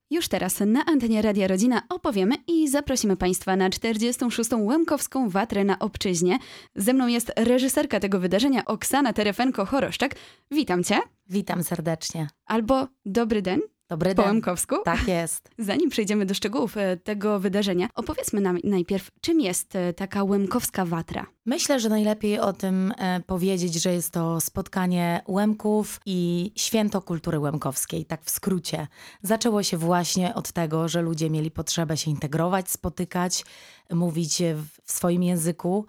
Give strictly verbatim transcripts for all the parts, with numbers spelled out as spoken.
Już teraz na antenie Radia Rodzina opowiemy i zaprosimy Państwa na czterdziestą szóstą Łemkowską Watrę na Obczyźnie. Ze mną jest reżyserka tego wydarzenia Oksana Terefenko-Choroszczak. Witam Cię. Witam serdecznie. Albo dobry den. Dobry Po den. łemkowsku. Tak jest. Zanim przejdziemy do szczegółów tego wydarzenia, opowiedzmy nam najpierw, czym jest taka Łemkowska Watra. Myślę, że najlepiej o tym e, powiedzieć, że jest to spotkanie Łemków i święto kultury łemkowskiej, tak w skrócie. Zaczęło się właśnie od tego, że ludzie mieli potrzebę się integrować, spotykać, mówić w, w swoim języku.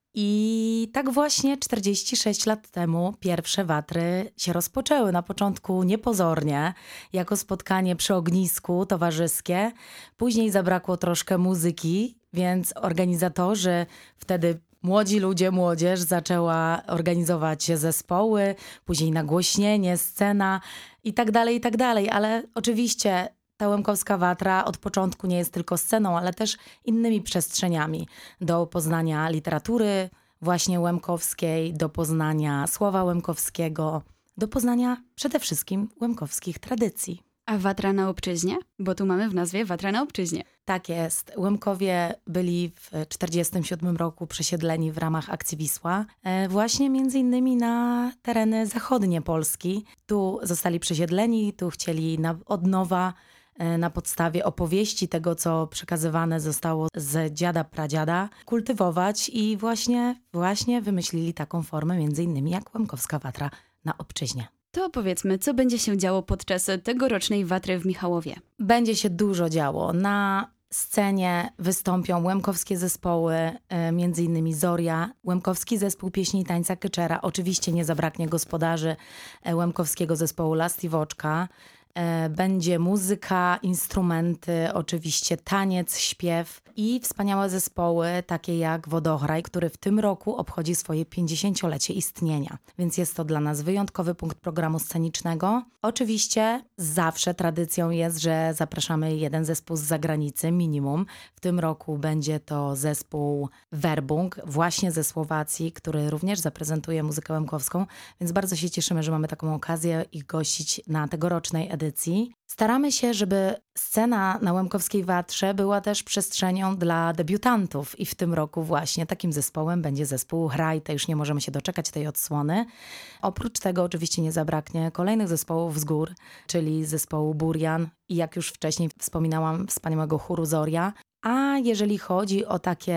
I tak właśnie czterdzieści sześć lat temu pierwsze watry się rozpoczęły. Na początku niepozornie, jako spotkanie przy ognisku towarzyskie. Później zabrakło troszkę muzyki, więc organizatorzy, wtedy młodzi ludzie, młodzież zaczęła organizować zespoły, później nagłośnienie, scena i tak dalej, i tak dalej. Ale oczywiście ta Łemkowska Watra od początku nie jest tylko sceną, ale też innymi przestrzeniami do poznania literatury właśnie łemkowskiej, do poznania słowa łemkowskiego, do poznania przede wszystkim łemkowskich tradycji. A Watra na Obczyźnie? Bo tu mamy w nazwie Watra na Obczyźnie. Tak jest. Łemkowie byli w czterdziestym siódmym roku przesiedleni w ramach Akcji Wisła, właśnie między innymi na tereny zachodnie Polski. Tu zostali przesiedleni, tu chcieli na, od nowa na podstawie opowieści tego, co przekazywane zostało z dziada, pradziada, kultywować i właśnie, właśnie wymyślili taką formę między innymi jak Łemkowska Watra na Obczyźnie. To opowiedzmy, co będzie się działo podczas tegorocznej Watry w Michałowie. Będzie się dużo działo. Na scenie wystąpią łemkowskie zespoły, między innymi Zoria, łemkowski zespół pieśni i tańca Kyczera. Oczywiście nie zabraknie gospodarzy łemkowskiego zespołu Lastiwoczka. Będzie muzyka, instrumenty, oczywiście taniec, śpiew i wspaniałe zespoły takie jak Wodochraj, który w tym roku obchodzi swoje pięćdziesięciolecie istnienia. Więc jest to dla nas wyjątkowy punkt programu scenicznego. Oczywiście zawsze tradycją jest, że zapraszamy jeden zespół z zagranicy, minimum. W tym roku będzie to zespół Werbung, właśnie ze Słowacji, który również zaprezentuje muzykę łemkowską, więc bardzo się cieszymy, że mamy taką okazję ich gościć na tegorocznej edycji. Staramy się, żeby scena na Łemkowskiej Watrze była też przestrzenią dla debiutantów i w tym roku właśnie takim zespołem będzie zespół Hrajte. Już nie możemy się doczekać tej odsłony. Oprócz tego oczywiście nie zabraknie kolejnych zespołów z gór, czyli zespołu Burian i jak już wcześniej wspominałam, wspaniałego chóru Zoria. A jeżeli chodzi o takie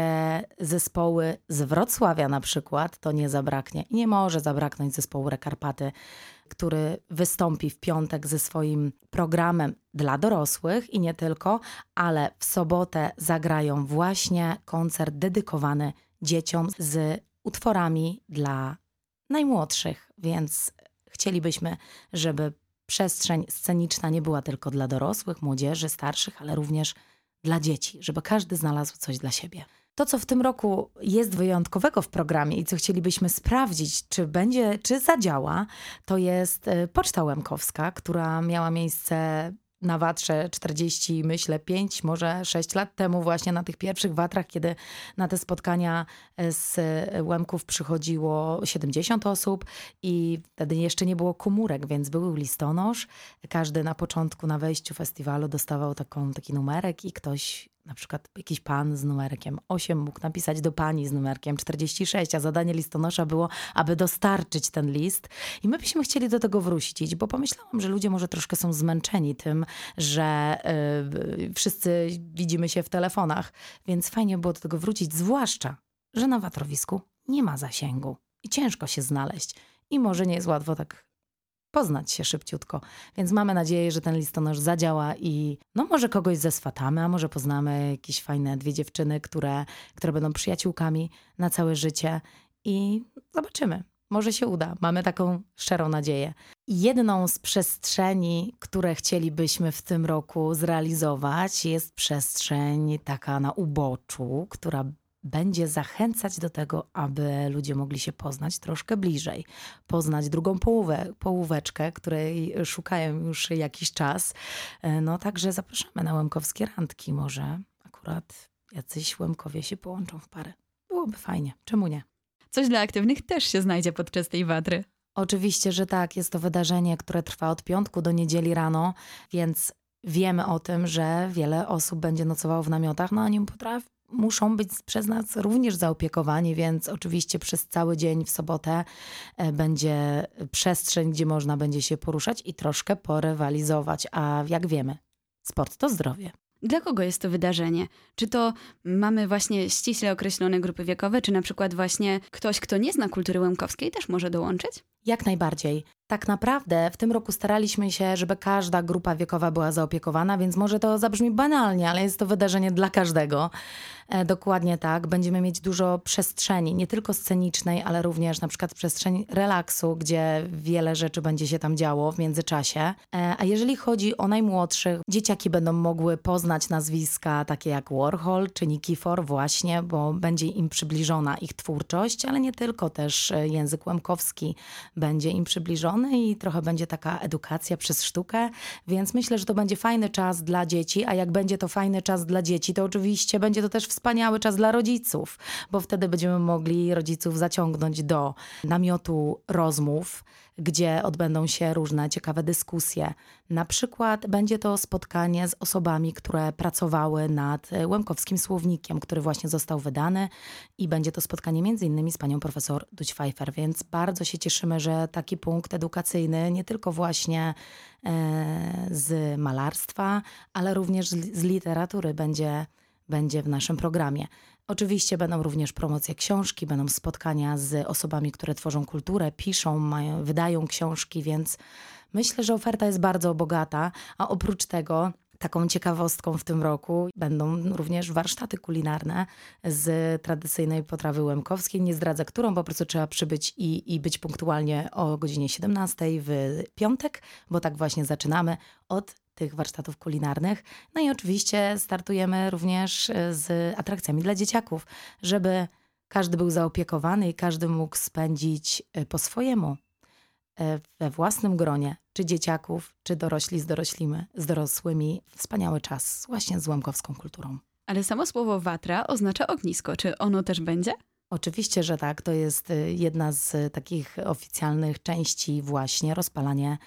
zespoły z Wrocławia na przykład, to nie zabraknie i nie może zabraknąć zespołu Rekarpaty, który wystąpi w piątek ze swoim programem dla dorosłych i nie tylko, ale w sobotę zagrają właśnie koncert dedykowany dzieciom z utworami dla najmłodszych, więc chcielibyśmy, żeby przestrzeń sceniczna nie była tylko dla dorosłych, młodzieży, starszych, ale również dla dzieci, żeby każdy znalazł coś dla siebie. To, co w tym roku jest wyjątkowego w programie i co chcielibyśmy sprawdzić, czy będzie, czy zadziała, to jest Poczta Łemkowska, która miała miejsce na Watrze czterdzieści, myślę, pięć, może sześć lat temu właśnie na tych pierwszych Watrach, kiedy na te spotkania z Łemków przychodziło siedemdziesiąt osób i wtedy jeszcze nie było komórek, więc był listonosz. Każdy na początku, na wejściu festiwalu dostawał taką, taki numerek i ktoś, na przykład jakiś pan z numerkiem osiem mógł napisać do pani z numerkiem czterdzieści sześć, a zadanie listonosza było, aby dostarczyć ten list. I my byśmy chcieli do tego wrócić, bo pomyślałam, że ludzie może troszkę są zmęczeni tym, że yy, wszyscy widzimy się w telefonach, więc fajnie było do tego wrócić, zwłaszcza, że na watrowisku nie ma zasięgu i ciężko się znaleźć. I może nie jest łatwo tak poznać się szybciutko. Więc mamy nadzieję, że ten listonosz zadziała i no może kogoś zeswatamy, a może poznamy jakieś fajne dwie dziewczyny, które, które będą przyjaciółkami na całe życie i zobaczymy. Może się uda. Mamy taką szczerą nadzieję. Jedną z przestrzeni, które chcielibyśmy w tym roku zrealizować, jest przestrzeń taka na uboczu, która będzie zachęcać do tego, aby ludzie mogli się poznać troszkę bliżej. Poznać drugą połówę, połóweczkę, której szukają już jakiś czas. No także zapraszamy na łemkowskie randki. Może akurat jacyś Łemkowie się połączą w parę. Byłoby fajnie. Czemu nie? Coś dla aktywnych też się znajdzie podczas tej Watry. Oczywiście, że tak. Jest to wydarzenie, które trwa od piątku do niedzieli rano, więc Wiemy o tym, że wiele osób będzie nocowało w namiotach, no oni potrafią, muszą być przez nas również zaopiekowani, więc oczywiście przez cały dzień w sobotę będzie przestrzeń, gdzie można będzie się poruszać i troszkę porywalizować. A jak wiemy, sport to zdrowie. Dla kogo jest to wydarzenie? Czy to mamy właśnie ściśle określone grupy wiekowe, czy na przykład właśnie ktoś, kto nie zna kultury łemkowskiej, też może dołączyć? Jak najbardziej. Tak naprawdę w tym roku staraliśmy się, żeby każda grupa wiekowa była zaopiekowana, więc może to zabrzmi banalnie, ale jest to wydarzenie dla każdego. E, dokładnie tak. Będziemy mieć dużo przestrzeni, nie tylko scenicznej, ale również na przykład przestrzeń relaksu, gdzie wiele rzeczy będzie się tam działo w międzyczasie. E, a jeżeli chodzi o najmłodszych, dzieciaki będą mogły poznać nazwiska takie jak Warhol czy Nikifor właśnie, bo będzie im przybliżona ich twórczość, ale nie tylko, też język łemkowski będzie im przybliżony i trochę będzie taka edukacja przez sztukę, więc myślę, że to będzie fajny czas dla dzieci, a jak będzie to fajny czas dla dzieci, to oczywiście będzie to też wspaniały czas dla rodziców, bo wtedy będziemy mogli rodziców zaciągnąć do namiotu rozmów, gdzie odbędą się różne ciekawe dyskusje. Na przykład będzie to spotkanie z osobami, które pracowały nad Łemkowskim Słownikiem, który właśnie został wydany i będzie to spotkanie między innymi z panią profesor Duć-Pfeiffer, więc bardzo się cieszymy, że taki punkt edukacyjny, nie tylko właśnie e, z malarstwa, ale również z, z literatury będzie, będzie w naszym programie. Oczywiście będą również promocje książki, będą spotkania z osobami, które tworzą kulturę, piszą, mają, wydają książki, więc myślę, że oferta jest bardzo bogata, a oprócz tego taką ciekawostką w tym roku będą również warsztaty kulinarne z tradycyjnej potrawy łemkowskiej. Nie zdradzę którą, po prostu trzeba przybyć i, i być punktualnie o godzinie siedemnastej w piątek, bo tak właśnie zaczynamy od tych warsztatów kulinarnych. No i oczywiście startujemy również z atrakcjami dla dzieciaków, żeby każdy był zaopiekowany i każdy mógł spędzić po swojemu, we własnym gronie, czy dzieciaków, czy dorośli z, doroślimy, z dorosłymi, wspaniały czas właśnie z łemkowską kulturą. Ale samo słowo watra oznacza ognisko. Czy ono też będzie? Oczywiście, że tak. To jest jedna z takich oficjalnych części właśnie rozpalanie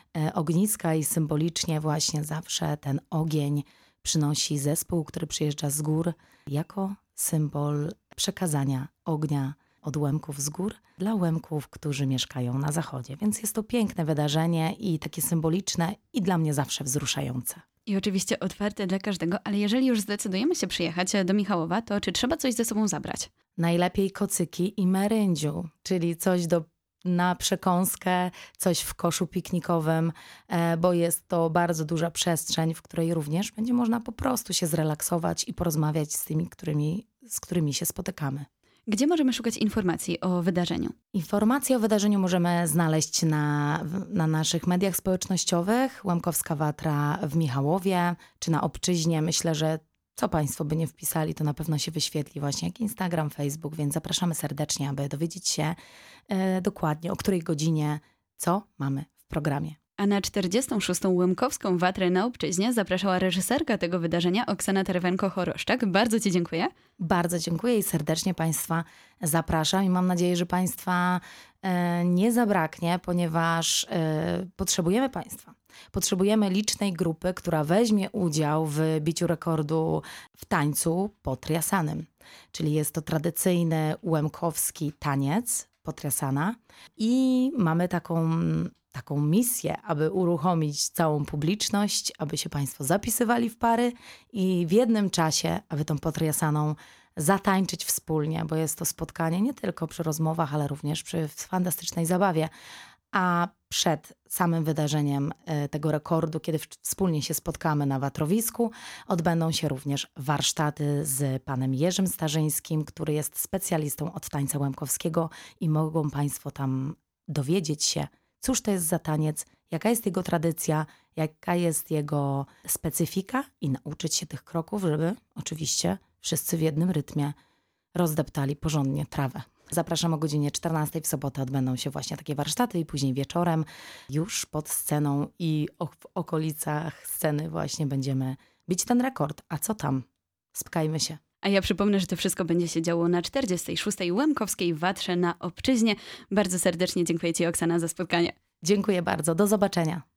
ogniska i symbolicznie właśnie zawsze ten ogień przynosi zespół, który przyjeżdża z gór jako symbol przekazania ognia od Łemków z gór dla Łemków, którzy mieszkają na zachodzie. Więc jest to piękne wydarzenie i takie symboliczne i dla mnie zawsze wzruszające. I oczywiście otwarte dla każdego, ale jeżeli już zdecydujemy się przyjechać do Michałowa, to czy trzeba coś ze sobą zabrać? Najlepiej kocyki i meryndziu, czyli coś do na przekąskę, coś w koszu piknikowym, bo jest to bardzo duża przestrzeń, w której również będzie można po prostu się zrelaksować i porozmawiać z tymi, którymi, z którymi się spotykamy. Gdzie możemy szukać informacji o wydarzeniu? Informacje o wydarzeniu możemy znaleźć na, na naszych mediach społecznościowych, Łemkowska Watra w Michałowie, czy na Obczyźnie. Myślę, że co Państwo by nie wpisali, to na pewno się wyświetli właśnie jak Instagram, Facebook, więc zapraszamy serdecznie, aby dowiedzieć się e, dokładnie, o której godzinie, co mamy w programie. A na czterdziestą szóstą Łemkowską Watrę na Obczyźnie zapraszała reżyserka tego wydarzenia Oksana Terewenko-Choroszczak. Bardzo Ci dziękuję. Bardzo dziękuję i serdecznie Państwa zapraszam i mam nadzieję, że Państwa e, nie zabraknie, ponieważ e, potrzebujemy Państwa. Potrzebujemy licznej grupy, która weźmie udział w biciu rekordu w tańcu potriasanym. Czyli jest to tradycyjny łemkowski taniec potriasana i mamy taką... taką misję, aby uruchomić całą publiczność, aby się Państwo zapisywali w pary i w jednym czasie, aby tą potriasaną zatańczyć wspólnie, bo jest to spotkanie nie tylko przy rozmowach, ale również przy fantastycznej zabawie. A przed samym wydarzeniem tego rekordu, kiedy wspólnie się spotkamy na watrowisku, odbędą się również warsztaty z panem Jerzym Starzyńskim, który jest specjalistą od tańca łemkowskiego i mogą Państwo tam dowiedzieć się, cóż to jest za taniec, jaka jest jego tradycja, jaka jest jego specyfika i nauczyć się tych kroków, żeby oczywiście wszyscy w jednym rytmie rozdeptali porządnie trawę. Zapraszam o godzinie czternastej w sobotę odbędą się właśnie takie warsztaty i później wieczorem już pod sceną i w okolicach sceny właśnie będziemy bić ten rekord. A co tam? Spotkajmy się. A ja przypomnę, że to wszystko będzie się działo na czterdziestej szóstej Łemkowskiej Watrze na Obczyźnie. Bardzo serdecznie dziękuję Ci, Oksana, za spotkanie. Dziękuję bardzo. Do zobaczenia.